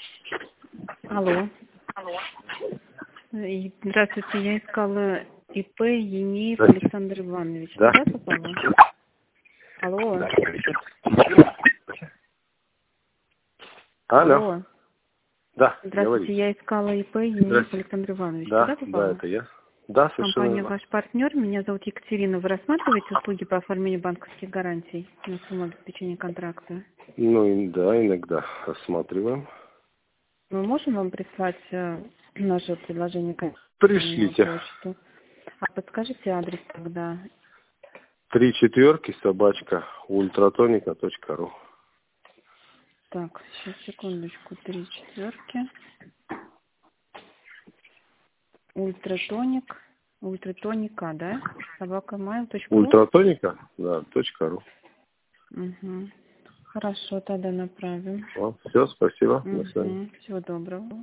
Алло. Здравствуйте, я искала ИП Енеев Александр Иванович. Да. Куда попала? Алло. Алло. Да, Здравствуйте, говорите. я искала ИП Енеев Александр Иванович. Да, Куда попала? да, это я. Да, совершенно Компания верно. «Ваш партнер». Меня зовут Екатерина. Вы рассматриваете услуги по оформлению банковских гарантий на сумму обеспечения контракта? Ну, да, иногда рассматриваем. Мы можем вам прислать наше предложение на Пришлите. почту? А подскажите адрес тогда. 3 ультратоника.ру. Так, сейчас, секундочку. 3 четверки. Ультратоника, да? @mail.ru. Ультратоника? Да, .ру. Угу. Хорошо, тогда направим. Все, спасибо. До свидания. Всего доброго.